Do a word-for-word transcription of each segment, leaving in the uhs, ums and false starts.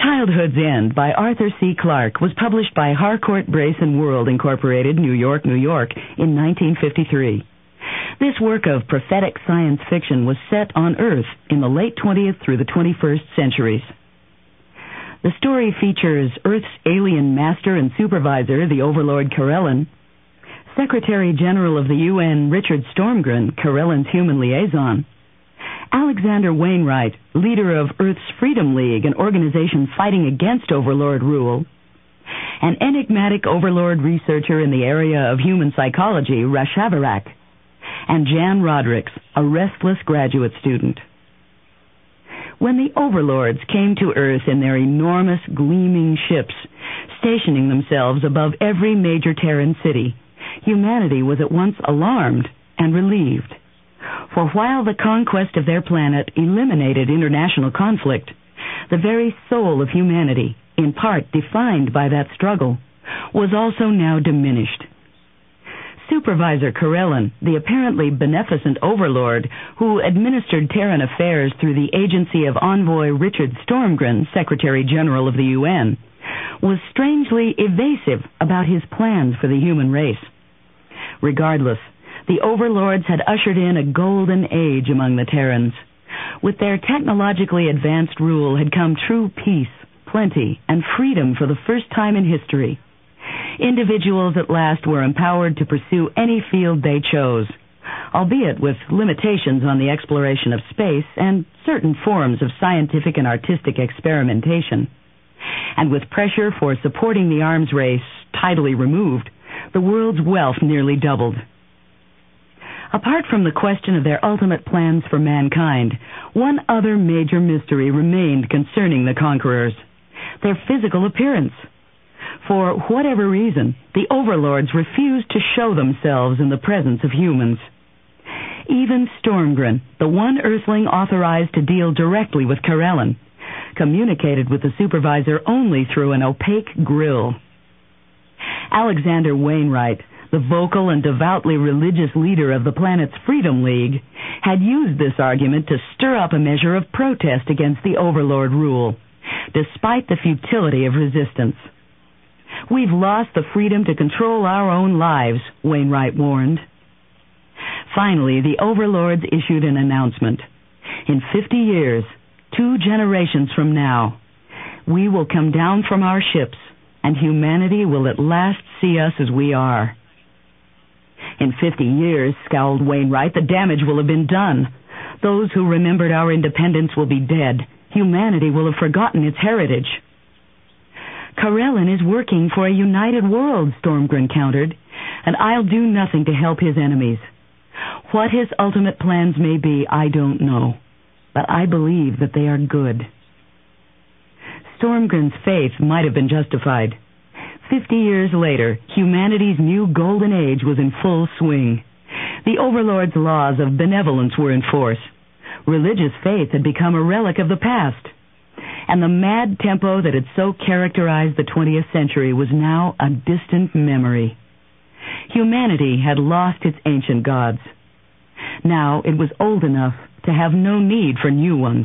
Childhood's End by Arthur C. Clarke was published by Harcourt, Brace and World, Incorporated, New York, New York, in nineteen fifty-three. This work of prophetic science fiction was set on Earth in the late twentieth through the twenty-first centuries. The story features Earth's alien master and supervisor, the Overlord Karelin, Secretary General of the U N Richard Stormgren, Karelin's human liaison, Alexander Wainwright, leader of Earth's Freedom League, an organization fighting against Overlord rule, an enigmatic Overlord researcher in the area of human psychology, Rashaverak, and Jan Rodericks, a restless graduate student. When the Overlords came to Earth in their enormous, gleaming ships, stationing themselves above every major Terran city, humanity was at once alarmed and relieved. For while the conquest of their planet eliminated international conflict, the very soul of humanity, in part defined by that struggle, was also now diminished. Supervisor Karelin, the apparently beneficent overlord who administered Terran affairs through the agency of envoy Richard Stormgren, Secretary General of the U N, was strangely evasive about his plans for the human race. Regardless, the overlords had ushered in a golden age among the Terrans. With their technologically advanced rule had come true peace, plenty, and freedom for the first time in history. Individuals at last were empowered to pursue any field they chose, albeit with limitations on the exploration of space and certain forms of scientific and artistic experimentation. And with pressure for supporting the arms race tidally removed, the world's wealth nearly doubled. Apart from the question of their ultimate plans for mankind, one other major mystery remained concerning the conquerors: their physical appearance. For whatever reason, the overlords refused to show themselves in the presence of humans. Even Stormgren, the one Earthling authorized to deal directly with Karelin, communicated with the supervisor only through an opaque grill. Alexander Wainwright, the vocal and devoutly religious leader of the planet's Freedom League, had used this argument to stir up a measure of protest against the Overlord rule, despite the futility of resistance. "We've lost the freedom to control our own lives," Wainwright warned. Finally, the Overlords issued an announcement. "In fifty years, two generations from now, we will come down from our ships, and humanity will at last see us as we are." "In fifty years, scowled Wainwright, the damage will have been done. Those who remembered our independence will be dead. Humanity will have forgotten its heritage." "Karelin is working for a united world," Stormgren countered, "and I'll do nothing to help his enemies. What his ultimate plans may be, I don't know, but I believe that they are good." Stormgren's faith might have been justified. Fifty years later, humanity's new golden age was in full swing. The Overlord's laws of benevolence were in force. Religious faith had become a relic of the past. And the mad tempo that had so characterized the twentieth century was now a distant memory. Humanity had lost its ancient gods. Now it was old enough to have no need for new ones.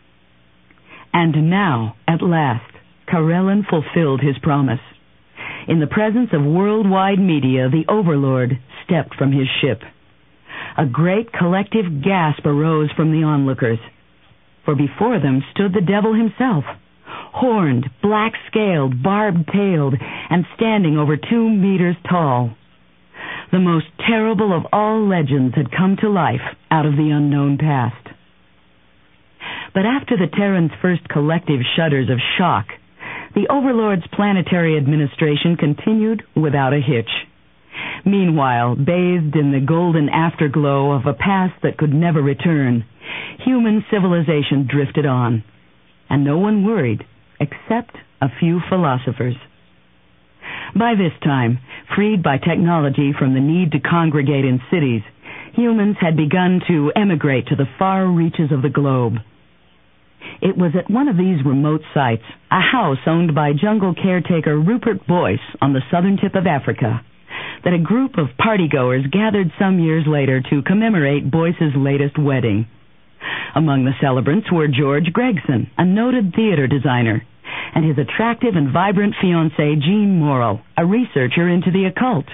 And now, at last, Karelin fulfilled his promise. In the presence of worldwide media, the Overlord stepped from his ship. A great collective gasp arose from the onlookers, for before them stood the devil himself, horned, black-scaled, barbed-tailed, and standing over two meters tall. The most terrible of all legends had come to life out of the unknown past. But after the Terrans' first collective shudders of shock, the Overlord's planetary administration continued without a hitch. Meanwhile, bathed in the golden afterglow of a past that could never return, human civilization drifted on, and no one worried except a few philosophers. By this time, freed by technology from the need to congregate in cities, humans had begun to emigrate to the far reaches of the globe. It was at one of these remote sites, a house owned by jungle caretaker Rupert Boyce on the southern tip of Africa, that a group of partygoers gathered some years later to commemorate Boyce's latest wedding. Among the celebrants were George Gregson, a noted theater designer, and his attractive and vibrant fiancée, Jean Morrill, a researcher into the occult.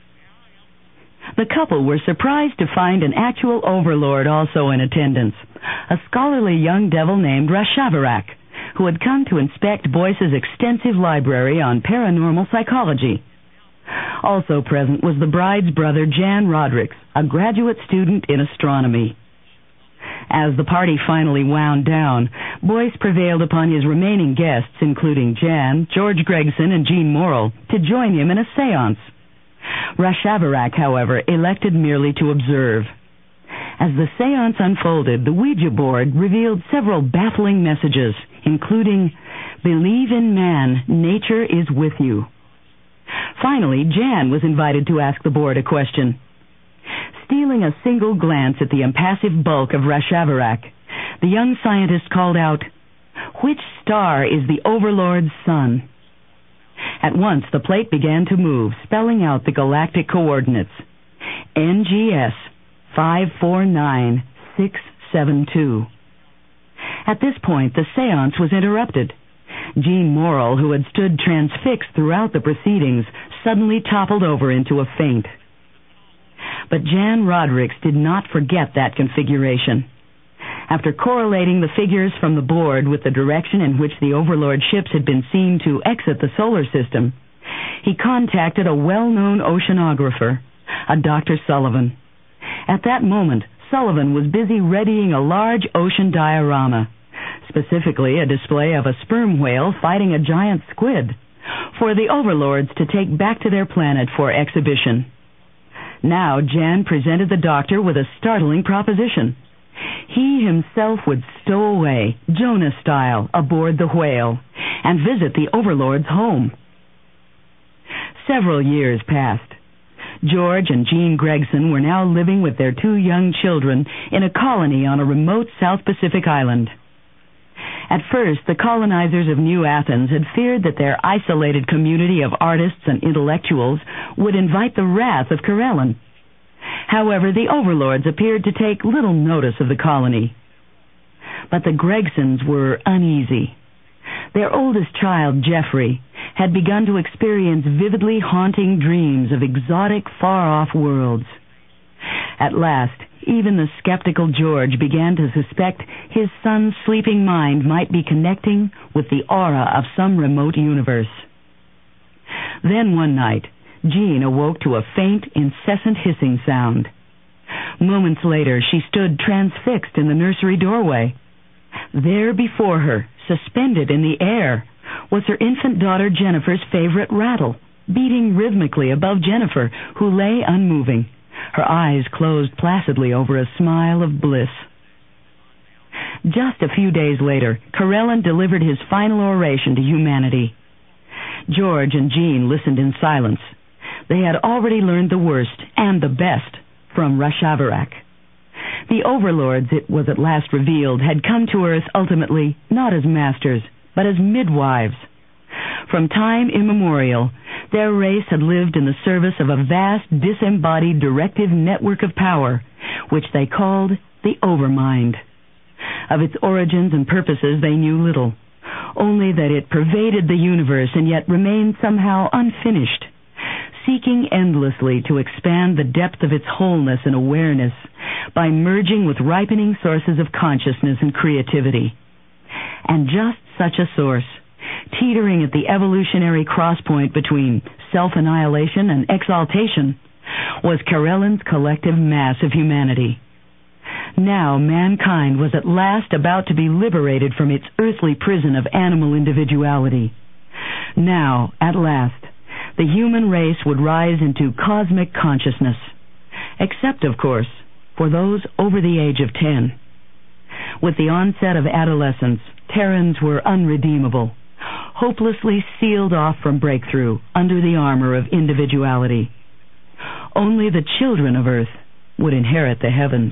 The couple were surprised to find an actual overlord also in attendance, a scholarly young devil named Rashaverak, who had come to inspect Boyce's extensive library on paranormal psychology. Also present was the bride's brother, Jan Rodricks, a graduate student in astronomy. As the party finally wound down, Boyce prevailed upon his remaining guests, including Jan, George Gregson, and Jean Morrill, to join him in a séance. Rashaverak, however, elected merely to observe. As the séance unfolded, the Ouija board revealed several baffling messages, including, "Believe in man, nature is with you." Finally, Jan was invited to ask the board a question. Stealing a single glance at the impassive bulk of Rashaverak, the young scientist called out, "Which star is the Overlord's sun?" At once, the plate began to move, spelling out the galactic coordinates. N G S five four nine six seven two. At this point, the séance was interrupted. Jean Morrill, who had stood transfixed throughout the proceedings, suddenly toppled over into a faint. But Jan Rodricks did not forget that configuration. After correlating the figures from the board with the direction in which the Overlord ships had been seen to exit the solar system, he contacted a well-known oceanographer, a Doctor Sullivan. At that moment, Sullivan was busy readying a large ocean diorama, specifically a display of a sperm whale fighting a giant squid, for the Overlords to take back to their planet for exhibition. Now Jan presented the doctor with a startling proposition. He himself would stow away, Jonah style, aboard the whale, and visit the Overlord's home. Several years passed. George and Jean Gregson were now living with their two young children in a colony on a remote South Pacific island. At first, the colonizers of New Athens had feared that their isolated community of artists and intellectuals would invite the wrath of Karelen. However, the Overlords appeared to take little notice of the colony. But the Gregsons were uneasy. Their oldest child, Jeffrey, had begun to experience vividly haunting dreams of exotic, far-off worlds. At last, even the skeptical George began to suspect his son's sleeping mind might be connecting with the aura of some remote universe. Then one night, Jean awoke to a faint, incessant hissing sound. Moments later, she stood transfixed in the nursery doorway. There before her, suspended in the air, was her infant daughter Jennifer's favorite rattle, beating rhythmically above Jennifer, who lay unmoving, her eyes closed placidly over a smile of bliss. Just a few days later, Karelen delivered his final oration to humanity. George and Jean listened in silence. They had already learned the worst and the best from Rashaverak. The Overlords, it was at last revealed, had come to Earth ultimately not as masters, but as midwives. From time immemorial, their race had lived in the service of a vast, disembodied directive network of power, which they called the Overmind. Of its origins and purposes they knew little, only that it pervaded the universe and yet remained somehow unfinished, seeking endlessly to expand the depth of its wholeness and awareness by merging with ripening sources of consciousness and creativity. And just such a source, teetering at the evolutionary crosspoint between self-annihilation and exaltation, was Karelen's collective mass of humanity. Now mankind was at last about to be liberated from its earthly prison of animal individuality. Now, at last, the human race would rise into cosmic consciousness, except, of course, for those over the age of ten. With the onset of adolescence, Terrans were unredeemable, hopelessly sealed off from breakthrough under the armor of individuality. Only the children of Earth would inherit the heavens.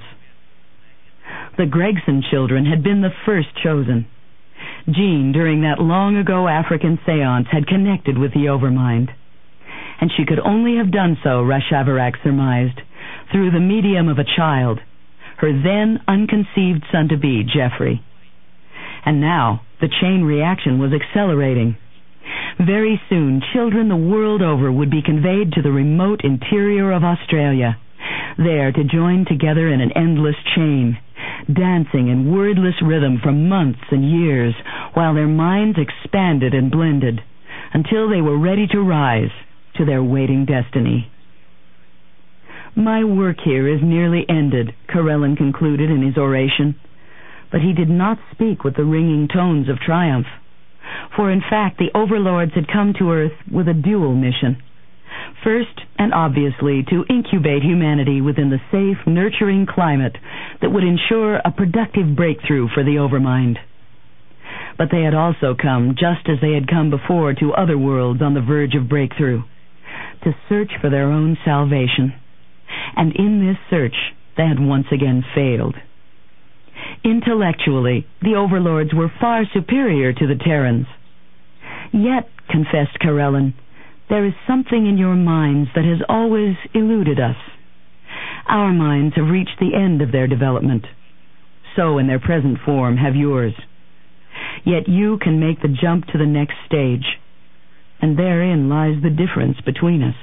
The Gregson children had been the first chosen. Jean, during that long-ago African seance, had connected with the Overmind. And she could only have done so, Rashaverak surmised, through the medium of a child, her then unconceived son-to-be, Jeffrey. And now, The chain reaction was accelerating. Very soon, children the world over would be conveyed to the remote interior of Australia, there to join together in an endless chain, dancing in wordless rhythm for months and years, while their minds expanded and blended, until they were ready to rise to their waiting destiny. My work here is nearly ended, Karelin concluded in his oration. But he did not speak with the ringing tones of triumph. For in fact, the overlords had come to Earth with a dual mission. First, and obviously, to incubate humanity within the safe, nurturing climate that would ensure a productive breakthrough for the Overmind. But they had also come, just as they had come before to other worlds on the verge of breakthrough, to search for their own salvation. And in this search, they had once again failed. Intellectually, the overlords were far superior to the Terrans. Yet, confessed Karelin, there is something in your minds that has always eluded us. Our minds have reached the end of their development. So, in their present form, have yours. Yet you can make the jump to the next stage, and therein lies the difference between us.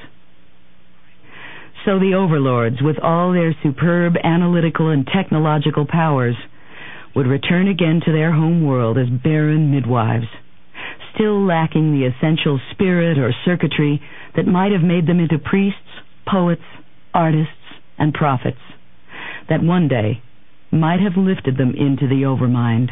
So the overlords, with all their superb analytical and technological powers, would return again to their home world as barren midwives, still lacking the essential spirit or circuitry that might have made them into priests, poets, artists, and prophets, that one day might have lifted them into the Overmind.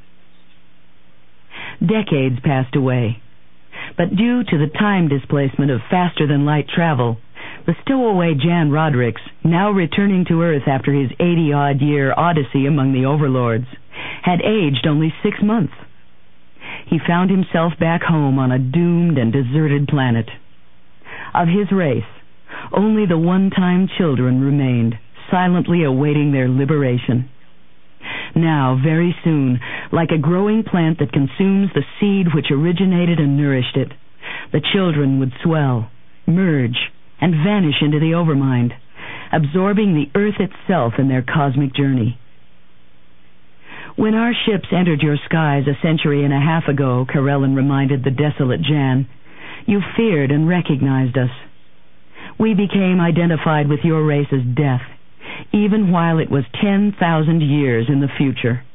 Decades passed away, but due to the time displacement of faster-than-light travel, the stowaway Jan Rodricks, now returning to Earth after his eighty-odd-year odyssey among the overlords, had aged only six months. He found himself back home on a doomed and deserted planet. Of his race, only the one-time children remained, silently awaiting their liberation. Now, very soon, like a growing plant that consumes the seed which originated and nourished it, the children would swell, merge, and vanish into the Overmind, absorbing the Earth itself in their cosmic journey. When our ships entered your skies a century and a half ago, Karelin reminded the desolate Jan, you feared and recognized us. We became identified with your race's death, even while it was ten thousand years in the future.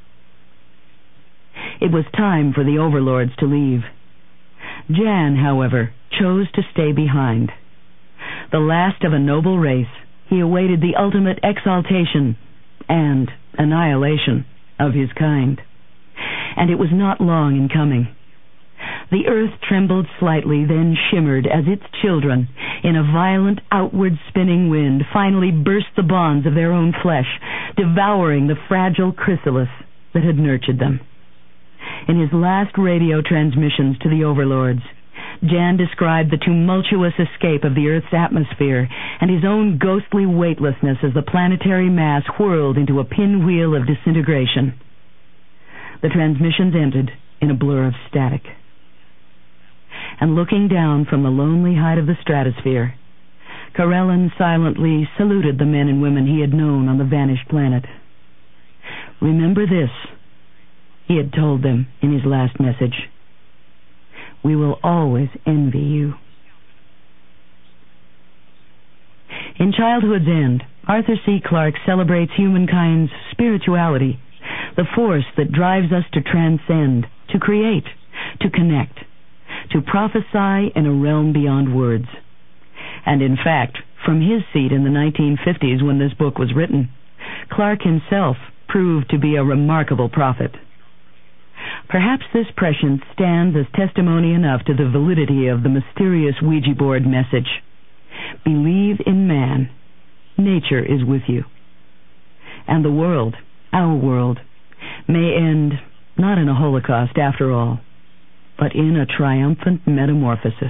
It was time for the overlords to leave. Jan, however, chose to stay behind. The last of a noble race, he awaited the ultimate exaltation and annihilation of his kind. And it was not long in coming. The earth trembled slightly, then shimmered as its children, in a violent outward spinning wind, finally burst the bonds of their own flesh, devouring the fragile chrysalis that had nurtured them. In his last radio transmissions to the overlords, Jan described the tumultuous escape of the Earth's atmosphere and his own ghostly weightlessness as the planetary mass whirled into a pinwheel of disintegration. The transmissions ended in a blur of static. And looking down from the lonely height of the stratosphere, Karelin silently saluted the men and women he had known on the vanished planet. Remember this, he had told them in his last message. We will always envy you. In Childhood's End, Arthur C. Clarke celebrates humankind's spirituality, the force that drives us to transcend, to create, to connect, to prophesy in a realm beyond words. And in fact, from his seat in the nineteen fifties when this book was written, Clarke himself proved to be a remarkable prophet. Perhaps this prescience stands as testimony enough to the validity of the mysterious Ouija board message. Believe in man. Nature is with you. And the world, our world, may end not in a holocaust after all, but in a triumphant metamorphosis.